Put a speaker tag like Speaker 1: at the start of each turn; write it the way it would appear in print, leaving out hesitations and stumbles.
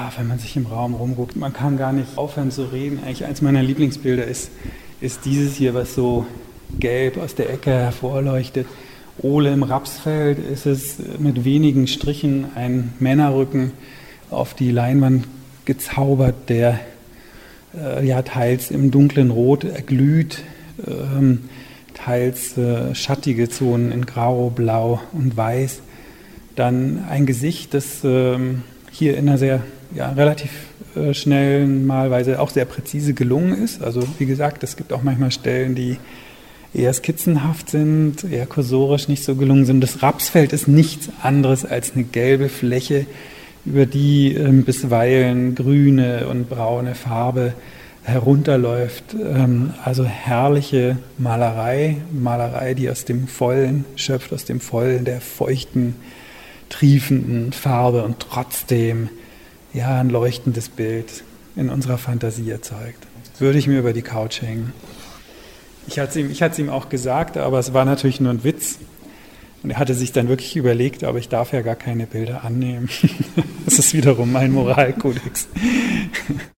Speaker 1: wenn man sich im Raum rumguckt, man kann gar nicht aufhören zu reden. Eigentlich eins meiner Lieblingsbilder ist dieses hier, was so gelb aus der Ecke hervorleuchtet. Ole im Rapsfeld ist es mit wenigen Strichen ein Männerrücken auf die Leinwand gezaubert, der teils im dunklen Rot erglüht, teils schattige Zonen in Grau, Blau und Weiß. Dann ein Gesicht, das hier in einer sehr relativ schnellen, malweise auch sehr präzise gelungen ist. Also wie gesagt, es gibt auch manchmal Stellen, die eher skizzenhaft sind, eher kursorisch nicht so gelungen sind. Das Rapsfeld ist nichts anderes als eine gelbe Fläche, über die bisweilen grüne und braune Farbe herunterläuft. Also herrliche Malerei, die aus dem Vollen schöpft, aus dem Vollen der feuchten, triefenden Farbe und trotzdem ein leuchtendes Bild in unserer Fantasie erzeugt. Würde ich mir über die Couch hängen. Ich hatte es ihm auch gesagt, aber es war natürlich nur ein Witz. Und er hatte sich dann wirklich überlegt, aber ich darf ja gar keine Bilder annehmen. Das ist wiederum mein Moralkodex.